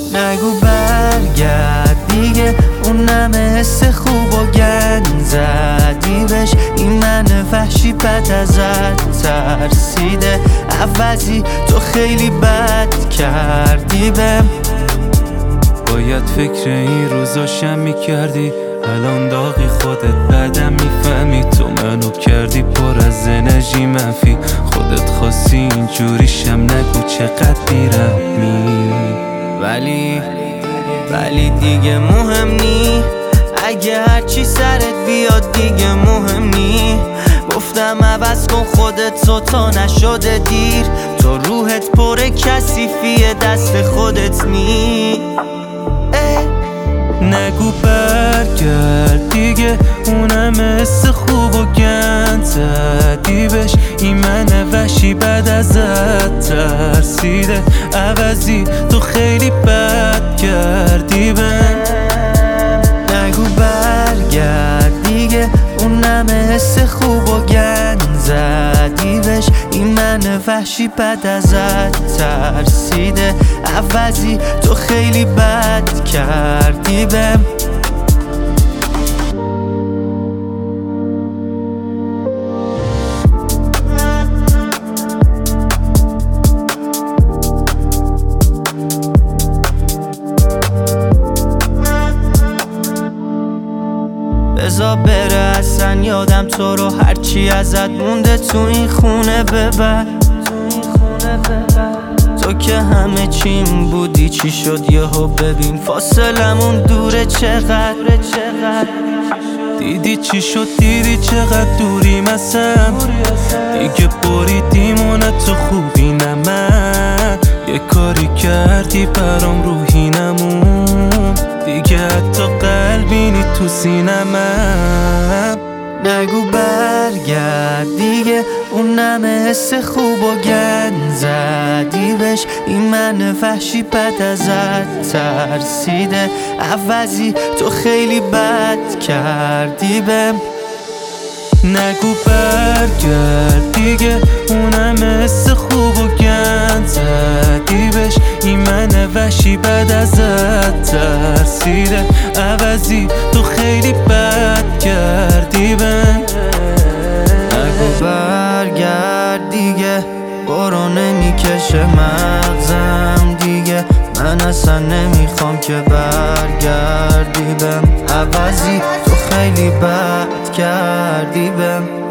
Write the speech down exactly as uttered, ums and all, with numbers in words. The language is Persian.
نگو برگرد دیگه، اونم حس خوب و گند زدی بهش. این من وحشی بد ازت ترسیده، عوضی تو خیلی بد کردی بهم. باید فکر این روزاشم میکردی، الان داغی خودت بعدم میفهمی. تو منو کردی پر از انرژی منفی، خودت خواستی اینجوریشم نگو چقدر بیرحمی. ولی ولی دیگه مهم نی، اگه هرچی سرت بیاد دیگه مهم نی. گفتم عوض کن خودت تو تا نشده دیر، تو روحت پر کثیفیه دست خودت نی. نگو برگرد دیگه، اونم حس خوب و گند زدی بهش. این من وحشی بد ازت ترسیده، عوضی تو خیلی بد کردی بهم. نگو برگرد دیگه، اونم حس خوب و گند زدی بهش. این من وحشی بد ازت ترسیده، عوضی تو خیلی بد کردی بهم. بذار بره اصلا یادم تو رو، هرچی ازت مونده تو این خونه ببر. تو که همه چیم بودی چی شد یهو ببین فاصلمون دوره چقدر. دیدی چی شد دیدی چقدر دوریم ازم، دیگه بریدیم و نه تو خوبی نه من. یه کاری کردی برام روحی نمون، دیگه حتی قلبی نی تو سینمم. نگو برگرد دیگه، اونم حس خوب و گند زدی بهش. این من وحشی بد ازت ترسیده، عوضی تو خیلی بد کردی بهم. نگو برگرد دیگه، اونم حس خوب و گند زدی بهش. این من وحشی بد ازت ترسیده، عوضی تو خیلی بد کردی بهم. نگو برگرد دیگه، برو نمیکشه مغزم دیگه. من اصلا نمیخوام که برگردی بهم، عوضی تو خیلی بد کردی بهم.